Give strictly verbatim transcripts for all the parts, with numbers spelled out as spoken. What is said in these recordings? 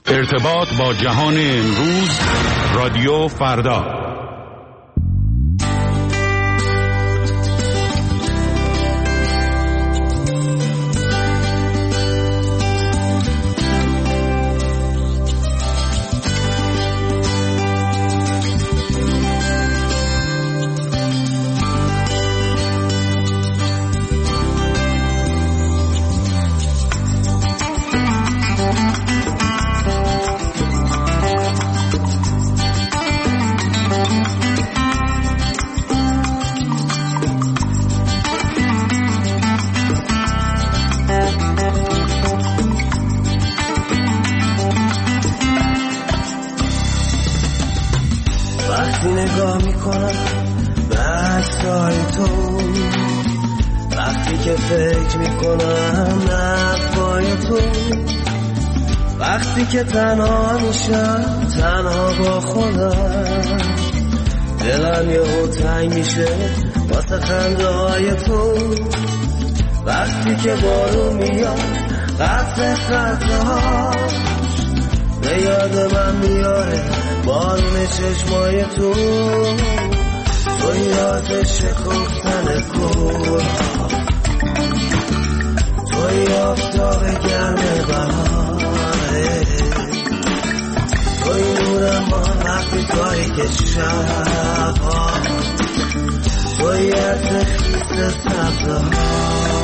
ارتباط با جهان امروز، رادیو فردا. که تنها میشم، تنها با خودم، دلم یهو تنگ میشه واسه خنده های تو. وقتی که بارون میاد قطع قطره ها به یاد من میاره بارون چشمای تو. تو یاد شکفتن گل ها، تو آفتاب گرم بهار، توی نور ما وقتی تاریک شب ها، توی عطر خیس سبزه ها.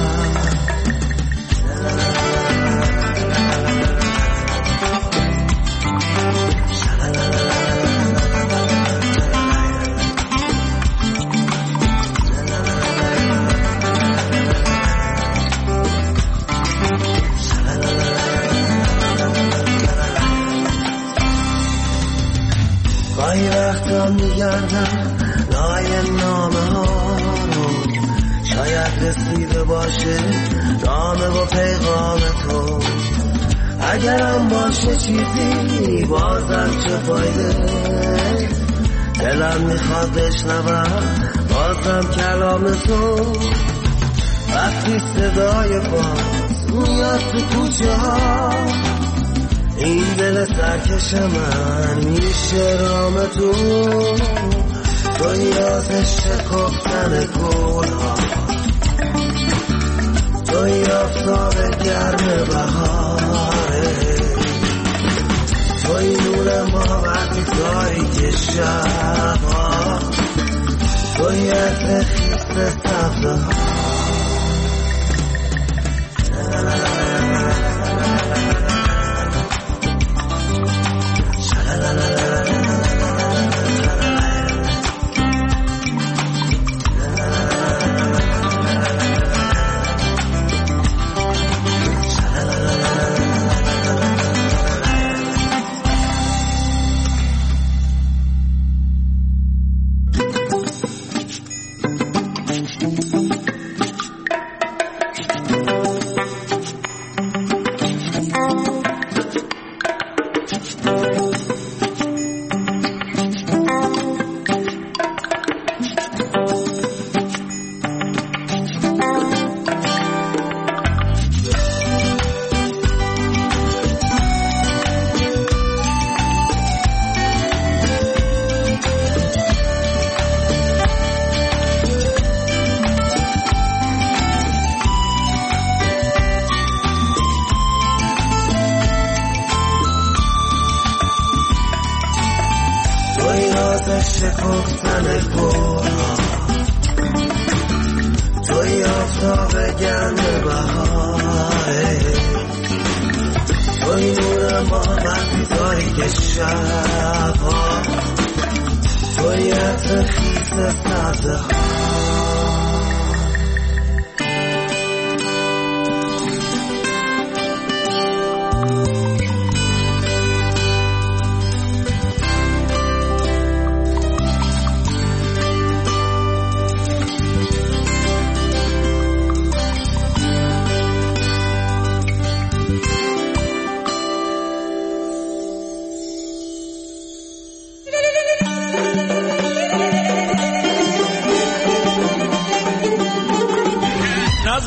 گاهی وقتا میگردم لای نامه ها رو، شاید رسیده باشه نامه و پیغام تو. اگرم باشه چیزی بازم چه فایده، دلم میخواد بشنوم بازم کلام تو. وقتی صدای باز میاد تو کوچه ها، این دل سرکش من میشه رام تو. تو یاد شکفتن گل ها، تو آفتاب گرم بهاره، توی نور ما وقتی تاریک شب ها، توی عطر خیس سبزه ها.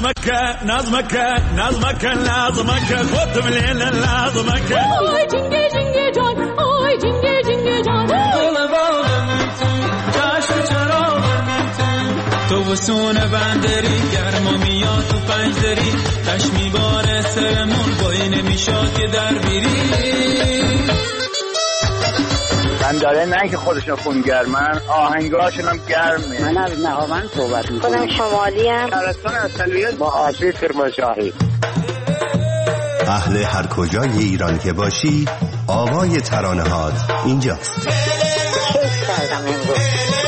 نظمك نظمك نظمك نظمك خود مليل نظمك آی جنگه جنگه جان آی جنگه جنگه جان تو وسونه بندری گرما میاد تو پنجدری تش میباره سرمون بایی نمیشاد که در بیری من داره نه که خودشون خونگرمن آهنگاشون هم گرمه. من از نهاوند صحبت میکنم. خودم شمالی ام. ترستان اصلیت با آسیب کرمانشاهی. اهل هر کجای ایران که باشی آوای ترانه هات اینجاست. کیف کردم امروز.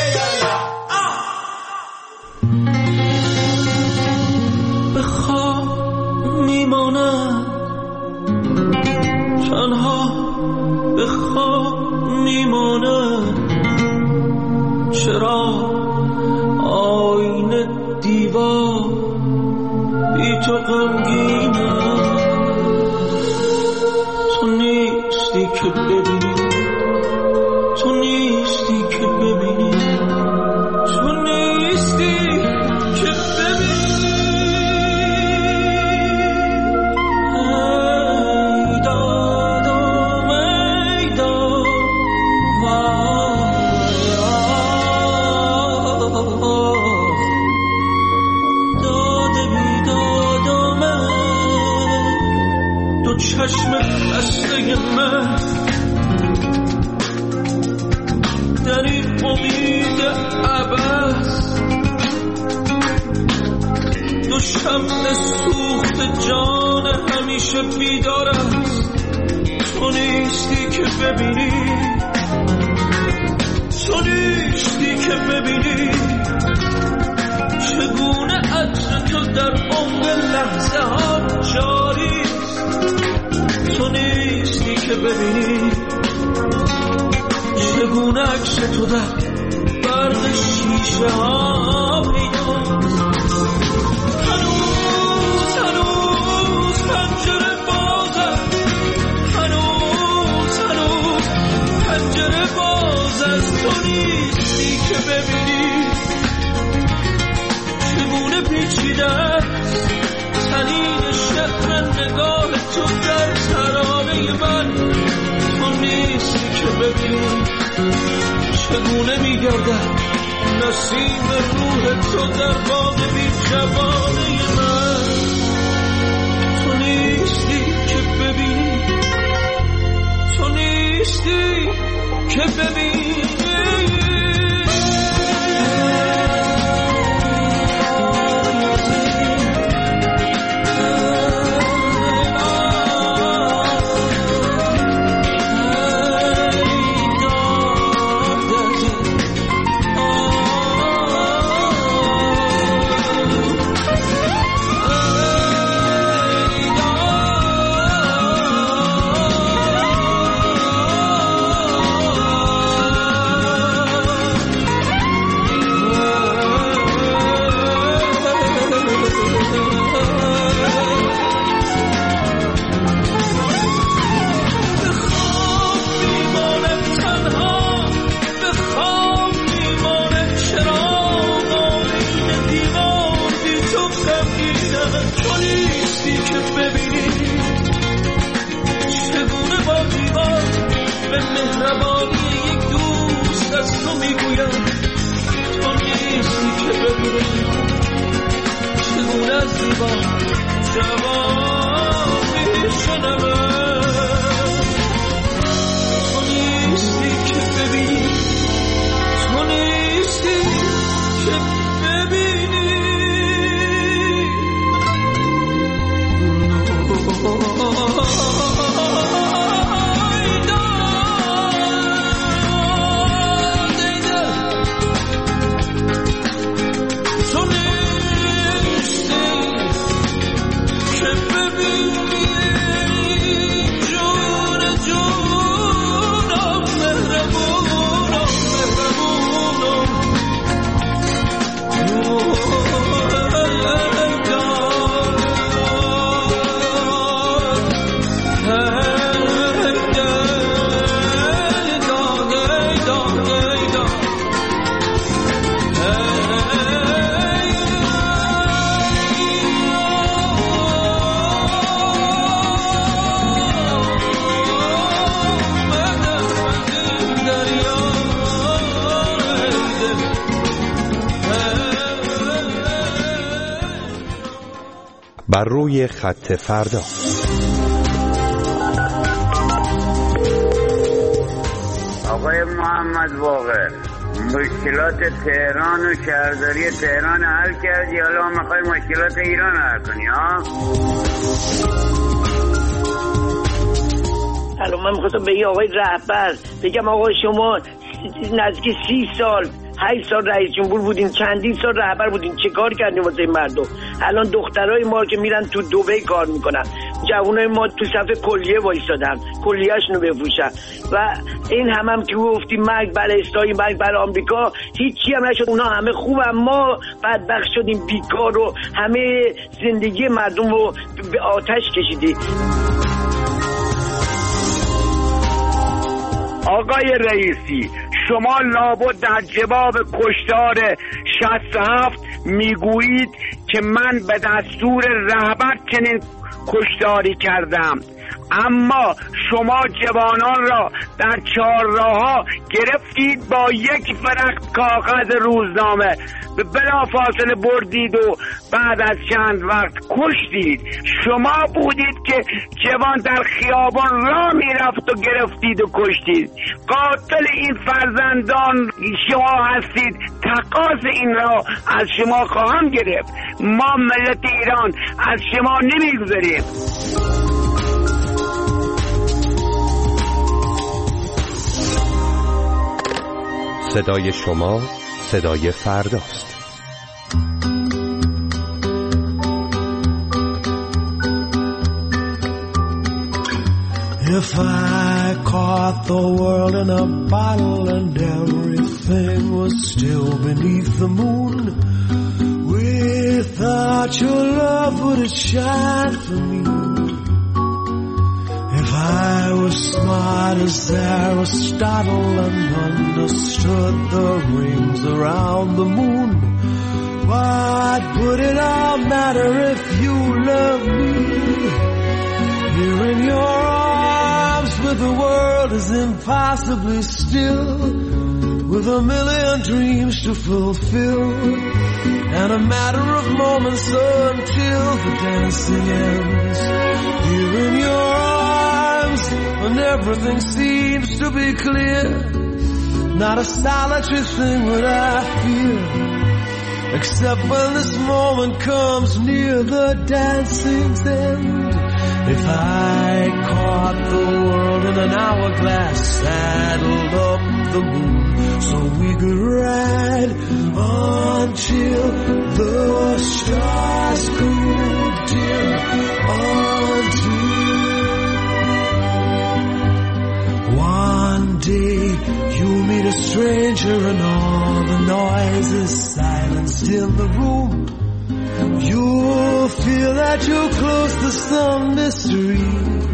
بخواب میمانم تنها بخواب میمانم چرا آینه دیوار بی تو غمگینم تو نیستی که ببینی تو نیستی که ببینی تو نیستی که ببینی چشم خسته من در این امید عبث دو شمع سوخت جان همیشه بیدار است تو نیستی که ببینی تو نیستی که ببینی چگونه عطر تو در عمق لحظه ها جاری تو نیستی که ببینی چگونه عکس تو در برق شیشه ها پیداست هنوز هنوز پنجره بازه هنوز هنوز پنجره باز از تو نیستی که ببینی چگونه پیچیده تنین شهر نگاه تو در ترانه من تو نیستی که ببینی چگونه میگردد نسیم روح تو در باغ بی جوانه من تو نیستی که ببینی تو نیستی که ببینی بر روی خط فردا. آقای محمد باقر، مشکلات تهران و شهرداری تهران حل کردی، حالا میخوای مشکلات ایران حل کنی ها؟ الان من میخواستم به این آقای رهبر بگم آقا شما نزدیک سی سال هشت سال رئیس جمهور بودین، چندین سال رهبر بودین، چه کار کردین واسه مردم؟ الان دخترای ما که میرن تو دبی کار میکنن، جوانای ما تو صف کلیه وایسادن کلیه‌اشونو بپوشن و این هم هم که گفتی مرگ بر اسرائیل، مرگ بر آمریکا، هیچی هم نشد. اونا همه خوبن، ما بدبخت شدیم، بیکار و همه زندگی مردم رو به آتش کشیدی. آقای رئیسی، شما لابد در جواب کشتار شصت و هفت میگویید که من به دستور رهبر چنین کشتاری کردم، اما شما جوانان را در چهارراه‌ها گرفتید، با یک فرق کاغذ روزنامه به بلافاصله بردید و بعد از چند وقت کشتید. شما بودید که جوان در خیابان راه میرفت و گرفتید و کشتید. قاتل این فرزندان شما هستید، تقاض این را از شما خواهم گرفت. ما ملت ایران از شما نمیگذاریم. صدای شما صدای فرداست. If I caught the world in a bottle and everything was still beneath the moon, without your love would it shine for me? If I was smart as Aristotle and understood the rings around the moon, what would it all matter if you love me? Here in your arms with the world is impossibly still, with a million dreams to fulfill, and a matter of moments until the dancing ends. Here in your arms when everything seems to be clear, not a solitary thing would I fear, except when this moment comes near the dancing's end. If I caught the world in an hourglass, saddled up the moon so we could ride until the stars grew dim, until one day you meet a stranger and all the noise is silenced in the room. You'll feel that you're close to some mystery.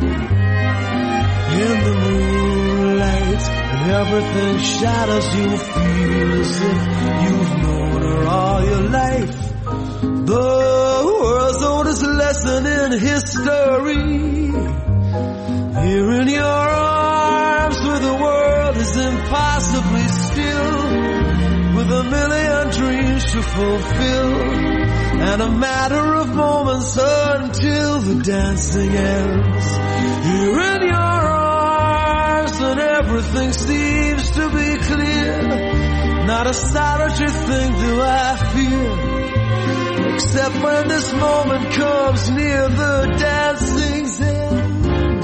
In the moonlight and everything shadows, you feel as if you've known her all your life. The world's oldest lesson in history. Here in your arms where the world is impossibly still, with a million dreams to fulfill, and a matter of moments until the dancing ends. Here in your arms and everything seems to be clear, not a solitary thing do I fear, except when this moment comes near the dancing's end.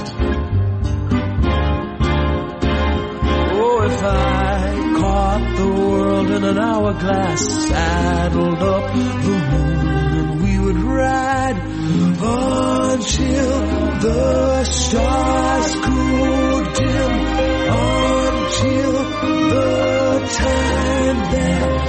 Oh, if I caught the world in an hourglass, saddled up the moon, ride until the stars grew dim, until the time that